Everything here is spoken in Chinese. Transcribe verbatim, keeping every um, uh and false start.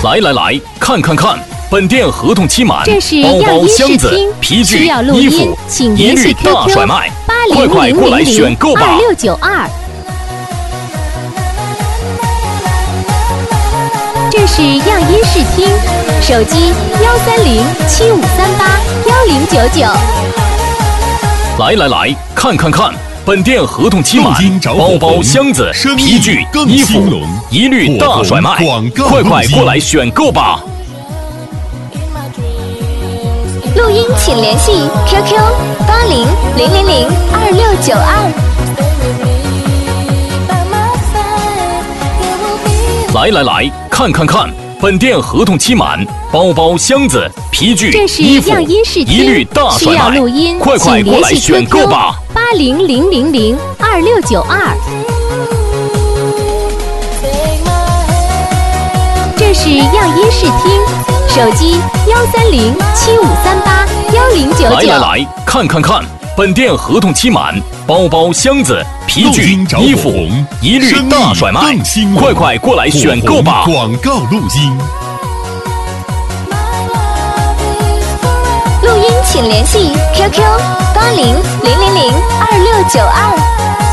来来来，看看看，本店合同期满， 这是包包、 样衣箱子、 试听， 皮具、 需要录音衣服， 请一律联系 Q 大 Q 甩卖， 八快零零快过来零零选购吧二！六九二。这是样衣试听，手机幺三零七五三八幺零九九。 来来来，看看看，本店合同期满，包包、箱子、皮具、衣服，一律大甩卖，快快过来选购吧！ 录音请联系 Q Q 八零零零零二六九二。 来来来，看看看，本店合同期满，包包、箱子、皮具、 这是衣服， 样衣试一律听，需大甩卖， 要录音， 快快过来请联系选 Q 购 Q 吧！ 八零零零零二六九二。这是样衣试听，手机幺三零七五三八幺零九九。 来来来，看看看，本店合同期满，包包、箱子、皮具、衣服，一律大甩卖，快快过来选购吧！ 广告录音。 录音请联系 Q Q 八零零零零二六九二。